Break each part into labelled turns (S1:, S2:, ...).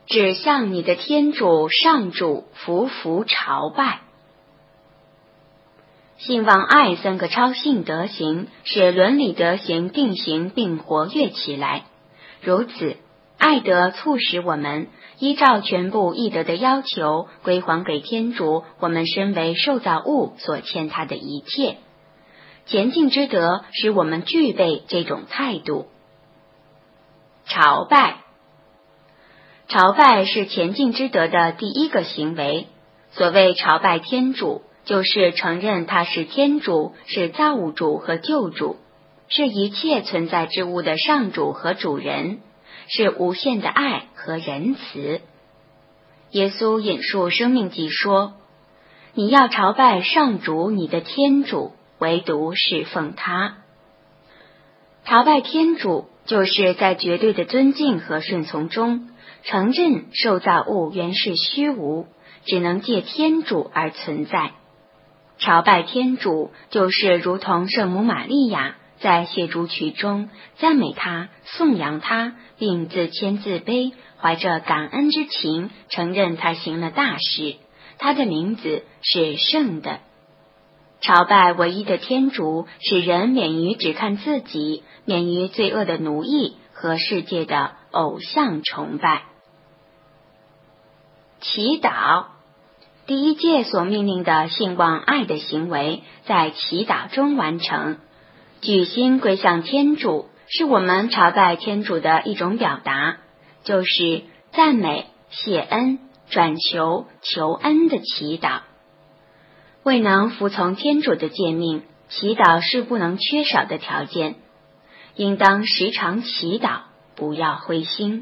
S1: 只向你的天主上主匍匐朝拜。信望爱三个超性德行使伦理德行定型并活跃起来，如此爱德促使我们依照全部义德的要求归还给天主我们身为受造物所欠他的一切。前进之德使我们具备这种态度。朝拜，朝拜是前进之德的第一个行为。所谓朝拜天主，就是承认他是天主，是造物主和救主，是一切存在之物的上主和主人，是无限的爱和仁慈。耶稣引述生命记说，你要朝拜上主你的天主，唯独侍奉他。朝拜天主就是在绝对的尊敬和顺从中承认受造物原是虚无，只能借天主而存在。朝拜天主就是如同圣母玛利亚在谢主曲中赞美他、颂扬他，并自谦自卑，怀着感恩之情承认他行了大事，他的名字是圣的。朝拜唯一的天主，使人免于只看自己，免于罪恶的奴役和世界的偶像崇拜。祈祷，第一届所命令的信望爱的行为在祈祷中完成。举心归向天主是我们朝拜天主的一种表达，就是赞美、谢恩、转求、求恩的祈祷。未能服从天主的诫命，祈祷是不能缺少的条件，应当时常祈祷，不要灰心。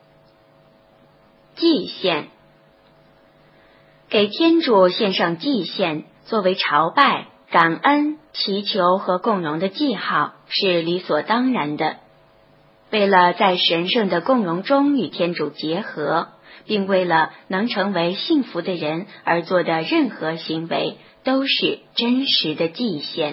S1: 祭献，给天主献上祭献，作为朝拜、感恩、祈求和共荣的记号，是理所当然的。为了在神圣的共荣中与天主结合，并为了能成为幸福的人而做的任何行为，都是真实的祭献。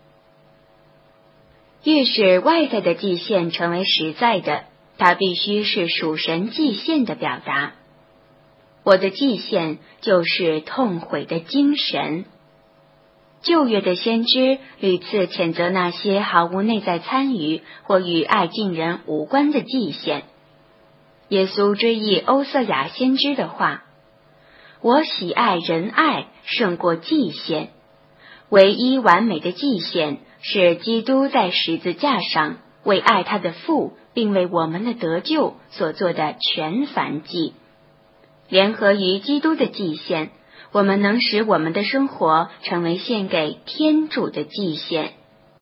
S1: 欲使外在的祭献成为实在的，它必须是属神祭献的表达。我的祭献就是痛悔的精神。旧约的先知屡次谴责那些毫无内在参与或与爱近人无关的祭献。耶稣追忆欧瑟雅先知的话，我喜爱仁爱胜过祭献。唯一完美的祭献是基督在十字架上为爱他的父并为我们的得救所做的全燔祭。联合于基督的祭献，我们能使我们的生活成为献给天主的祭献。